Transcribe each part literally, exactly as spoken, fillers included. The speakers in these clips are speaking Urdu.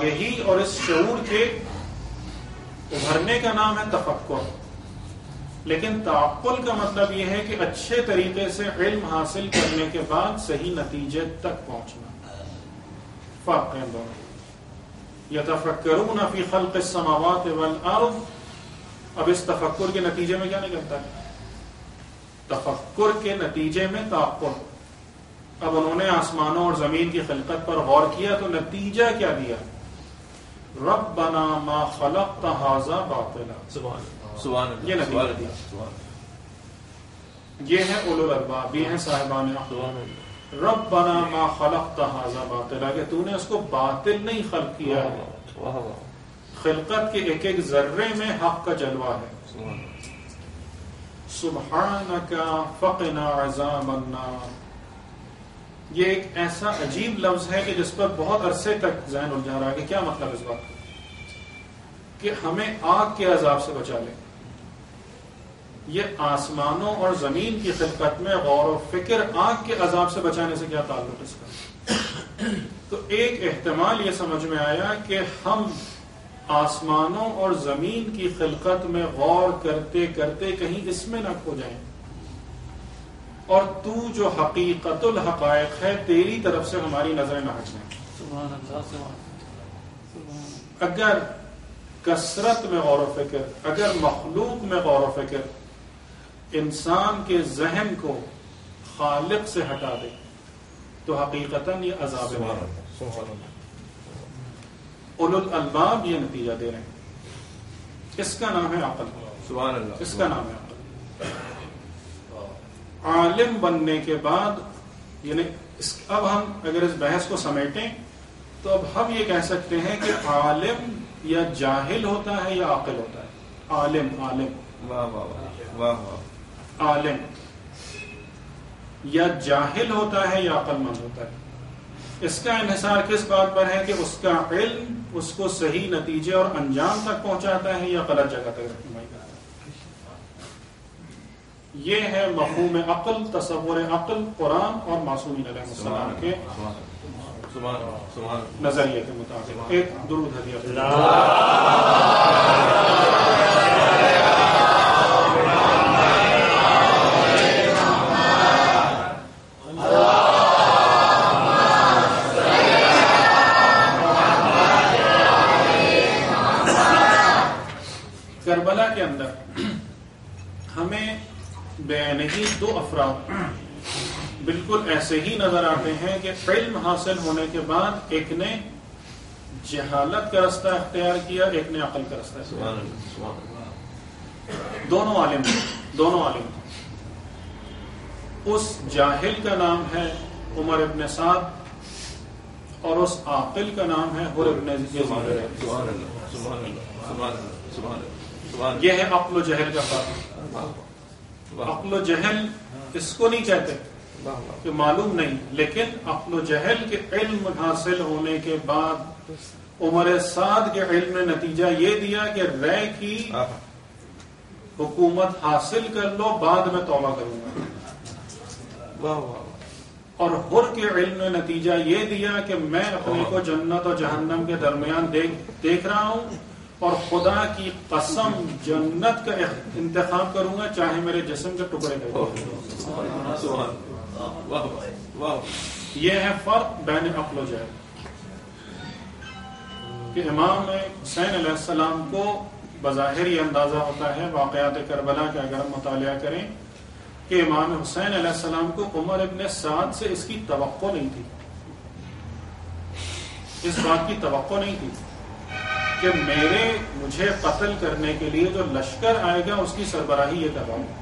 آگہی اور اس شعور کے ابھرنے کا نام ہے تفکر. لیکن تعقل کا مطلب یہ ہے کہ اچھے طریقے سے علم حاصل کرنے کے بعد صحیح نتیجے تک پہنچنا. فرق ہے دونوں. یتفکرون فی خلق السماوات والارض. اب اس تفکر کے نتیجے میں کیا نکلتا ہے؟ تفکر کے نتیجے میں تعقل. اب انہوں نے آسمانوں اور زمین کی خلقت پر غور کیا تو نتیجہ کیا دیا؟ ربنا ما خلقت ھذا باطلا. سبحان اللہ. یہ نتیجہ دیا. یہ ہے اولو الالباب، یہ ہے صاحبان عقل. ربنا ما خلقت ھذا باطلا، کہ تو نے اس کو باطل نہیں خلق کیا ہے. خلقت کے ایک ایک ذرے میں حق کا جلوہ ہے. سبحانک فقنا عذاب النار. یہ ایک ایسا عجیب لفظ ہے کہ جس پر بہت عرصے تک ذہن الجھا رہا ہے کہ کیا مطلب اس بات کہ ہمیں آگ کے عذاب سے بچا لے. یہ آسمانوں اور زمین کی خلقت میں غور و فکر آگ کے عذاب سے بچانے سے کیا تعلق اس کا؟ تو ایک احتمال یہ سمجھ میں آیا کہ ہم آسمانوں اور زمین کی خلقت میں غور کرتے کرتے کہیں اس میں نہ کھو جائیں، اور تو جو حقیقت الحقائق ہے تیری طرف سے ہماری نظریں نہ ہٹ جائیں. اگر کثرت میں غور و فکر، اگر مخلوق میں غور و فکر انسان کے ذہن کو خالق سے ہٹا دے تو حقیقتاً یہ عذاب ہے. اولو الالباب یہ نتیجہ دے رہے ہیں. اس کا نام ہے عقل. سبحان اللہ. اس کا نام ہے عقل. عالم بننے کے بعد یعنی اس اب ہم اگر اس بحث کو سمیٹیں تو اب ہم یہ کہہ سکتے ہیں کہ عالم یا جاہل ہوتا ہے یا عاقل ہوتا ہے. عالم عالم واہ واہ واہ واہ. عالم یا جاہل ہوتا ہے یا عقل مند ہوتا ہے. اس کا انحصار کس بات پر ہے کہ اس کا علم اس کو صحیح نتیجے اور انجام تک پہنچاتا ہے یا غلط جگہ تک رہنمائی کرتا ہے. یہ ہے مفہوم عقل، تصور عقل قرآن اور معصومین علیہ السلام کے نظریے کے مطابق. ایک درود ہدیہ. کربلا کے اندر ہمیں بینہی دو افراد بالکل ایسے ہی نظر آتے ہیں کہ علم حاصل ہونے کے بعد ایک نے جہالت کا رستہ اختیار کیا، ایک نے عقل کا رستہ اختیار کیا. دونوں عالم دونوں عالم اس جاہل کا نام ہے عمر ابن سعد اور اس عاقل کا نام ہے حر ابن یزید. یہ ہے عقل و جہل کا فرق. عقل و جہل اس کو نہیں کہتے کہ معلوم نہیں، لیکن عقل و جہل کے علم حاصل ہونے کے بعد عمر سعد کے علم نے نتیجہ یہ دیا کہ رے کی حکومت حاصل کر لو، بعد میں توبہ کروں گا. اور حر کے علم نے نتیجہ یہ دیا کہ میں اپنے کو جنت اور جہنم کے درمیان دیکھ دیکھ رہا ہوں اور خدا کی قسم جنت کا انتخاب کروں گا چاہے میرے جسم کے ٹکڑے کریں. یہ ہے فرق بین عقل و جہل. کہ امام حسین علیہ السلام کو بظاہر یہ اندازہ ہوتا ہے واقعات کربلا کا اگر ہم مطالعہ کریں کہ امام حسین علیہ السلام کو عمر ابن سعد سے اس کی توقع نہیں تھی. اس بات کی توقع نہیں تھی کہ میرے مجھے قتل کرنے کے لیے جو لشکر آئے گا اس کی سربراہی یہ کر رہا ہوں.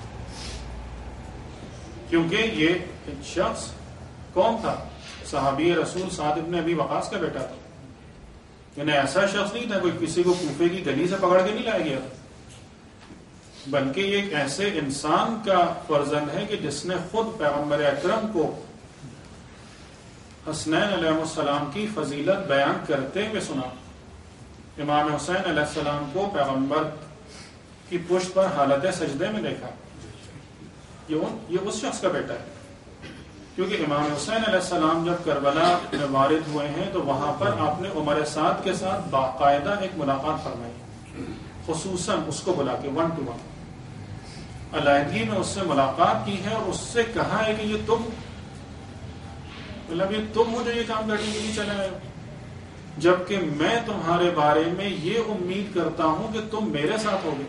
کیونکہ یہ شخص کون تھا؟ صحابی رسول سعد ابن ابی وقاص کا بیٹا تھا. یعنی ایسا شخص نہیں تھا کوئی کسی کو کوفے کی گلی سے پکڑ کے نہیں لایا گیا، بلکہ یہ ایک ایسے انسان کا فرزند ہے کہ جس نے خود پیغمبر اکرم کو حسنین علیہ السلام کی فضیلت بیان کرتے ہوئے سنا. امام حسین علیہ السلام کو پیغمبر کی پشت پر حالت سجدے میں دیکھا. یہ اس شخص کا بیٹا ہے. کیونکہ امام حسین علیہ السلام جب کربلا میں وارد ہوئے ہیں تو وہاں پر آپ نے عمر سعد کے ساتھ باقاعدہ ایک ملاقات فرمائی، خصوصاً اس کو بلا کے ون ٹو ون علیحدگی میں اس سے ملاقات کی ہے اور اس سے کہا ہے کہ یہ تم مطلب یہ تم ہو جو یہ کام کرنے کے لیے چلے آئے ہو، جبکہ میں تمہارے بارے میں یہ امید کرتا ہوں کہ تم میرے ساتھ ہوگے.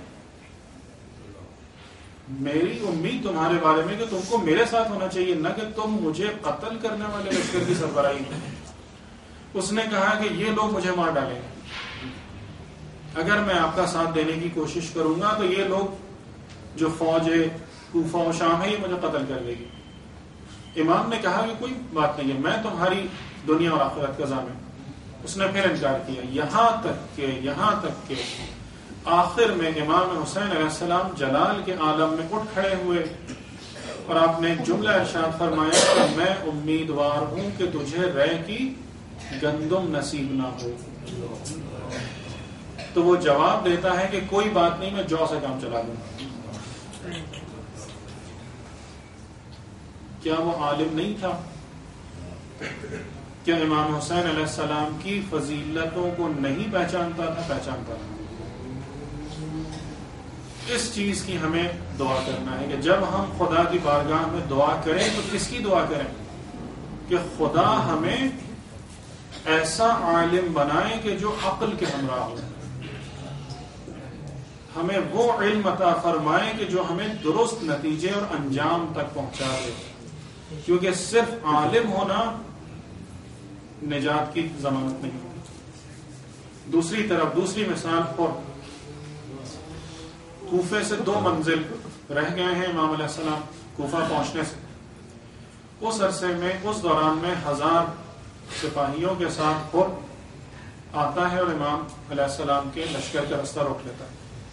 میری امید تمہارے بارے میں کہ تم کو میرے ساتھ ہونا چاہیے، نہ کہ تم مجھے قتل کرنے والے لشکر کی سربراہی دو. اس نے کہا کہ یہ لوگ مجھے مار ڈالیں گے، اگر میں آپ کا ساتھ دینے کی کوشش کروں گا تو یہ لوگ جو فوج ہے کوفہ و شام ہے یہ مجھے قتل کر لے گی. امام نے کہا کہ کوئی بات نہیں ہے، میں تمہاری دنیا اور آخرت کا ضامن. اس نے پھر انکار کیا، یہاں تک کہ یہاں تک کہ آخر میں امام حسین علیہ السلام جلال کے عالم میں اٹھ کھڑے ہوئے اور آپ نے جملہ ارشاد فرمایا کہ میں امیدوار ہوں کہ تجھے رے کی گندم نصیب نہ ہو. تو وہ جواب دیتا ہے کہ کوئی بات نہیں، میں جو سے کام چلا لوں. کیا وہ عالم نہیں تھا؟ کیا امام حسین علیہ السلام کی فضیلتوں کو نہیں پہچانتا تھا؟ پہچانتا تھا. اس چیز کی ہمیں دعا کرنا ہے کہ جب ہم خدا کی بارگاہ میں دعا کریں تو کس کی دعا کریں؟ کہ خدا ہمیں ایسا عالم بنائے کہ جو عقل کے ہمراہ ہو، ہمیں وہ علم عطا فرمائے کہ جو ہمیں درست نتیجے اور انجام تک پہنچا دے. کیونکہ صرف عالم ہونا نجات کی ضمانت نہیں ہوتی. دوسری طرف دوسری مثال اور کوفے سے دو منزل رہ گئے ہیں امام علیہ السلام کوفہ پہنچنے سے. اس عرصے میں اس دوران میں ہزار سپاہیوں کے ساتھ خور آتا ہے اور امام علیہ السلام کے لشکر کا رستہ روک لیتا ہے.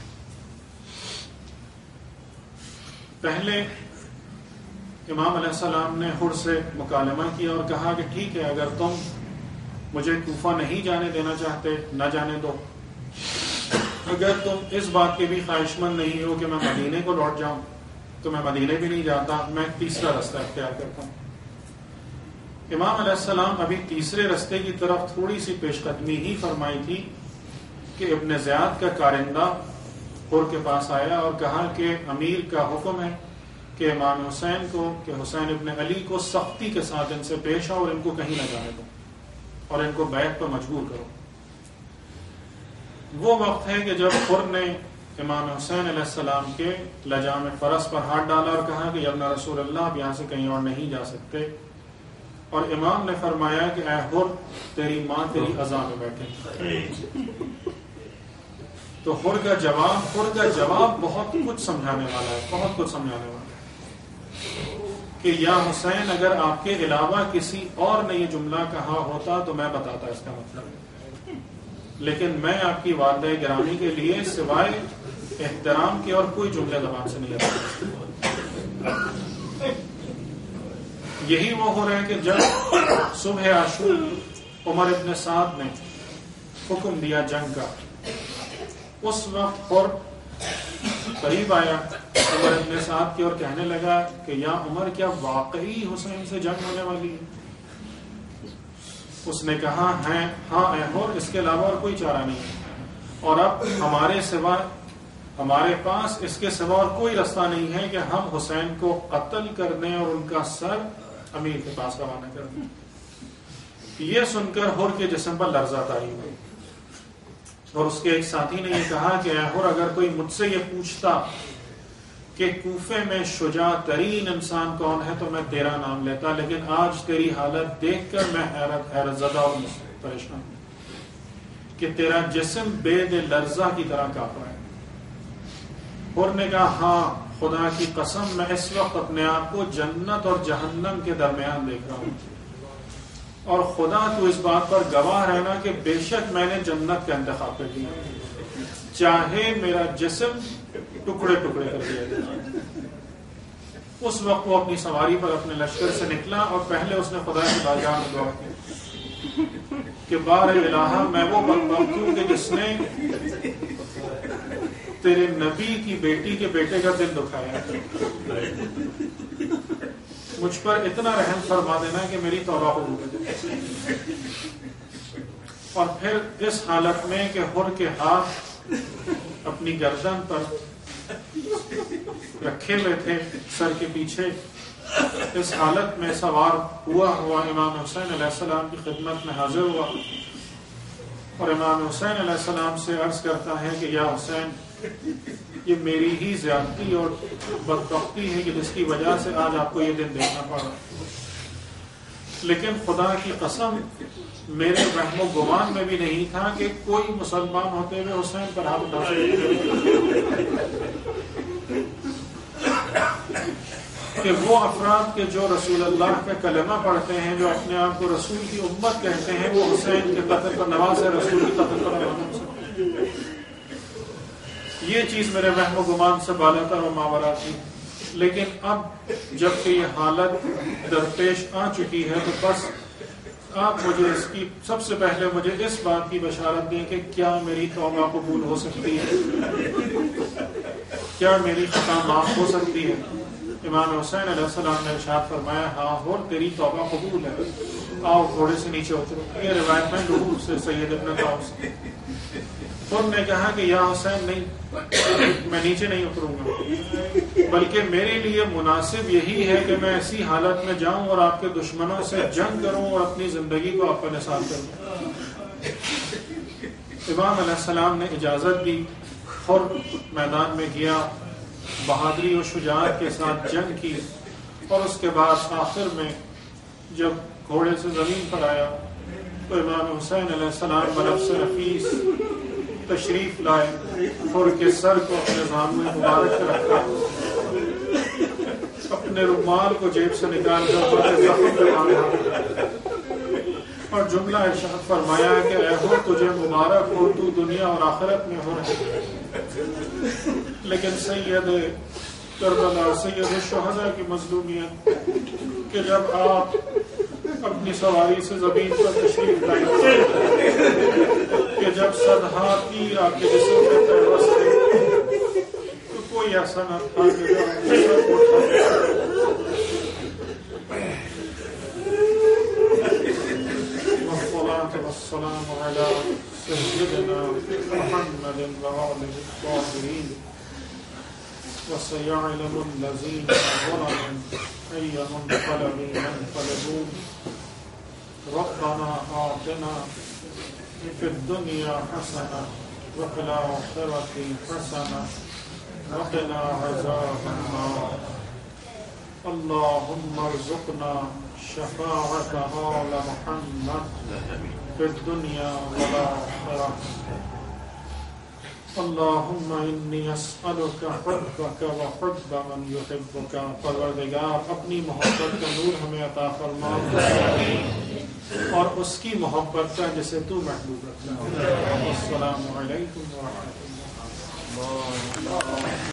پہلے امام علیہ السلام نے خور سے مکالمہ کیا اور کہا کہ ٹھیک ہے، اگر تم مجھے کوفہ نہیں جانے دینا چاہتے نہ جانے دو. اگر تم اس بات کے بھی خواہش مند نہیں ہو کہ میں مدینے کو لوٹ جاؤں تو میں مدینے بھی نہیں جاتا، میں تیسرا رستہ اختیار کرتا ہوں. امام علیہ السلام ابھی تیسرے رستے کی طرف تھوڑی سی پیش قدمی ہی فرمائی تھی کہ ابن زیاد کا کارندہ خور کے پاس آیا اور کہا کہ امیر کا حکم ہے کہ امام حسین کو کہ حسین ابن علی کو سختی کے ساتھ ان سے پیش آؤ اور ان کو کہیں نہ جانے دو اور ان کو بیعت پر مجبور کرو. وہ وقت ہے کہ جب خور نے امام حسین علیہ السلام کے لجام فرس پر ہاتھ ڈالا اور کہا کہ ابن رسول اللہ آپ یہاں سے کہیں اور نہیں جا سکتے. اور امام نے فرمایا کہ اے خور تیری ماں تیری عزا میں بیٹھے. تو خور کا جواب خور کا جواب بہت کچھ سمجھانے والا ہے، بہت کچھ سمجھانے والا ہے کہ یا حسین اگر آپ کے علاوہ کسی اور نے یہ جملہ کہا ہوتا تو میں بتاتا اس کا مطلب، لیکن میں آپ کی والدہ گرامی کے لیے سوائے احترام کے اور کوئی جملے زبان سے نہیں آتا. یہی وہ ہو رہا ہے کہ جب صبح عاشور عمر ابن سعد نے حکم دیا جنگ کا، اس وقت خور قریب آیا عمر ابن سعد کی اور کہنے لگا کہ یا عمر کیا واقعی حسین سے جنگ ہونے والی ہے؟ اس نے کہا ہے ہاں اے خور، اس کے علاوہ اور کوئی چارہ نہیں ہے، اور اب ہمارے سوا ہمارے پاس اس کے سوا اور کوئی رستہ نہیں ہے کہ ہم حسین کو قتل کر دیں اور ان کا سر امیر کے پاس روانہ کر دیں. یہ سن کر خور کے جسم پر لرزہ طاری ہوئی اور اس کے ایک ساتھی نے یہ کہا کہ اے خور اگر کوئی مجھ سے یہ پوچھتا کہ کوفے میں شجاع ترین انسان کون ہے تو میں تیرا نام لیتا، لیکن آج تیری حالت دیکھ کر میں حیرت حیرت زدہ اور پریشان ہوں کہ تیرا جسم بے دل لرزہ کی طرح کانپ رہا ہے. خور نے کہا ہاں خدا کی قسم میں اس وقت اپنے آپ کو جنت اور جہنم کے درمیان دیکھ رہا ہوں، اور خدا تو اس بات پر گواہ رہنا کہ بے شک میں نے جنت کا انتخاب کر لیا، چاہے میرا جسم ٹکڑے ٹکڑے کر دیا گیا. اس وقت وہ اپنی سواری پر اپنے لشکر سے نکلا اور پہلے اس نے خدا کی بارگاہ میں دعا کی کہ بار الہ میں وہ بندہ ہوں کہ جس نے تیرے نبی کی بیٹی کے بیٹے کا دل دکھایا. مجھ پر اتنا رحم فرما دینا کہ میری توبہ قبول ہو جائے. اور پھر اس حالت میں کہ حر کے ہاتھ اپنی گردن پر رکھے ہوئے تھے سر کے پیچھے، اس حالت میں سوار ہوا ہوا امام حسین علیہ السلام کی خدمت میں حاضر ہوا اور امام حسین علیہ السلام سے عرض کرتا ہے کہ یا حسین، یہ میری ہی زیادتی اور بدبختی ہے کہ جس کی وجہ سے آج آپ کو یہ دن دیکھنا پڑا، لیکن خدا کی قسم میرے وہم و گمان میں بھی نہیں تھا کہ کوئی مسلمان ہوتے ہوئے حسین پر ہاتھ اٹھا سکے، کہ وہ افراد کے جو رسول اللہ کا کلمہ پڑھتے ہیں، جو اپنے آپ کو رسول کی امت کہتے ہیں، وہ حسین کے قتل پر نواز ہے، رسول کی قتل پر نواز ہے. یہ چیز میرے وہم و گمان سے بالاتر و ماورا تھی. لیکن اب جب کہ یہ حالت درپیش آ چکی ہے تو بس آپ مجھے اس کی سب سے پہلے مجھے اس بات کی بشارت دیں کہ کیا میری توبہ قبول ہو سکتی ہے، کیا میری خطا معاف ہو سکتی ہے. امام حسین علیہ السلام نے ارشاد فرمایا ہاں ہو تیری توبہ قبول ہے، آؤ گھوڑے سے نیچے اترو. یہ روایت میں ظہور سے سید ابن طاؤس. خود نے کہا کہ یا حسین نہیں، میں نیچے نہیں اتروں گا، بلکہ میرے لیے مناسب یہی ہے کہ میں ایسی حالت میں جاؤں اور آپ کے دشمنوں سے جنگ کروں اور اپنی زندگی کو آپ پر نثار کروں. امام علیہ السلام نے اجازت دی اور میدان میں گیا، بہادری و شجاعت کے ساتھ جنگ کی، اور اس کے بعد آخر میں جب گھوڑے سے زمین پر آیا تو امام حسین علیہ السلام بنفس نفیس تشریف لائے اور کے سر کو اپنے سامنے مبارک رکھا، اپنے رومال کو جیب سے نکال کر زخم پہ باندھا اور جملہ ارشاد فرمایا کہ اے ہو تجھے مبارک ہو، تو دنیا اور آخرت میں ہو رہے. لیکن سید کربلا، سید الشہداء کی مظلومیت کہ جب آپ اپنی سواری سے زمین پر تشریف لائے کہ جب صدہا تیر آپ کے جسم میں پیوست تھے تو کوئی ایسا نہ تھا کہ جو آپ کے سر کو والصلاة والسلام على سيدنا محمد وآله الطاهرين وسيعلم الذين ظلموا أي منقلب ينقلبون. ربنا آتنا في الدنيا حسنة وفي الآخرة حسنة وقنا عذاب النار. اللهم ارزقنا شفاعة آل محمد في الدنيا والآخرة. اللهم إني أسألك حبك وحب من يحبك. پروردگار اپنی محبت کا نور ہمیں عطا فرما اور اس کی محبت کا جسے تو محبوب رکھنا. السلام علیکم ورحمۃ اللہ.